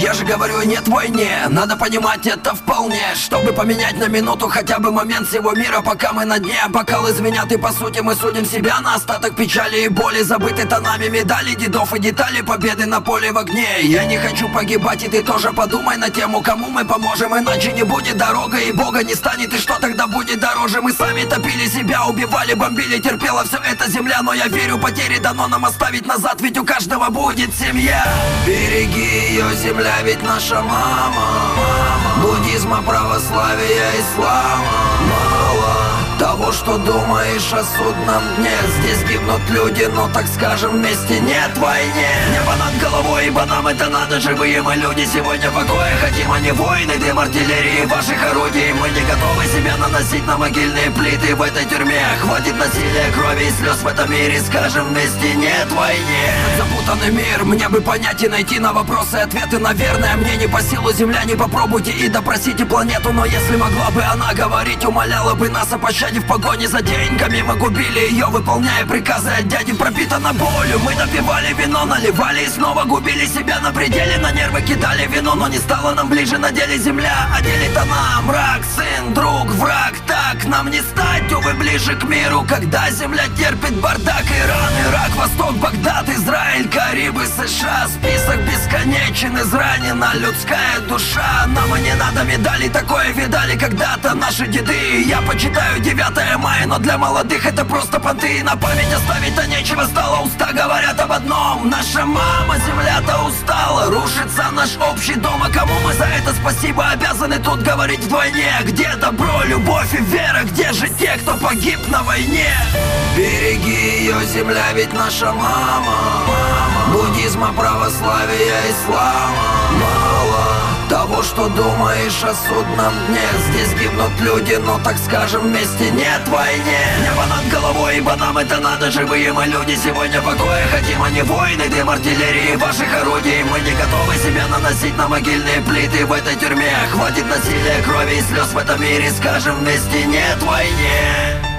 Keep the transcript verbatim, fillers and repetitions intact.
Я же говорю, нет войне, надо понимать это вполне. Чтобы поменять на минуту хотя бы момент всего мира, пока мы на дне. Бокалы звенят и по сути мы судим себя на остаток печали и боли, забыты тонами медали, дедов и детали победы на поле в огне. Я не хочу погибать, и ты тоже подумай на тему, кому мы поможем, иначе не будет дорога, и Бога не станет, и что тогда будет дороже? Мы сами топили себя, убивали, бомбили, терпела все это земля, но я верю, потери дано нам оставить назад, ведь у каждого будет семья. Береги ее, земля, ведь наша мама. Буддизма, православия, ислама мало того, что думаешь о судном дне. Здесь гибнут люди, но, так скажем, вместе нет войне. Небо над головой, ибо нам это надо. Живые мы люди, сегодня покоя хотим, а не войны. Дым артиллерии ваших орудий. Мы не готовы себя наносить на могильные плиты в этой тюрьме. Хватит насилия, крови и слез в этом мире. Скажем вместе нет войне. Запутанный мир, мне бы понять и найти на вопросы ответы. Наверное, мне не по силу, земляне, попробуйте и допросите планету. Но если могла бы она говорить, умоляла бы нас о пощаде. В погоне за деньгами мы губили ее, выполняя приказы от дяди. Пропитана болью, мы напивали вино, наливали и снова губили себя на пределе. На нервы кидали вино, но не стало нам ближе на деле земля. А делит она мрак, сын, друг, враг. Так нам не стать, увы, ближе к миру, когда земля терпит бардак. Иран, Ирак, Восток, Багдад, Израиль, Карибы, США. Список бесконечен, изранена людская душа. Нам и не надо медалей, такое видали когда-то наши деды. Я почитаю девятое мая, но для молодых это просто понты. На память оставить-то нечего стало, уста говорят об одном. Наша мама, земля-то устала, рушится наш общий дом. А кому мы за это спасибо обязаны тут говорить вдвойне? Где добро, любовь и вера, где же те, кто погиб на войне? Береги ее, земля, ведь наша мама. Буддизма, православия, ислама мало того, что думаешь о судном дне. Здесь гибнут люди, но, так скажем, вместе нет войне. Небо над головой, ибо нам это надо. Живые мы люди, сегодня покоя хотим, а не войны. Дым артиллерии ваших орудий. Мы не готовы себя наносить на могильные плиты в этой тюрьме. Хватит насилия, крови и слез в этом мире. Скажем вместе нет войне.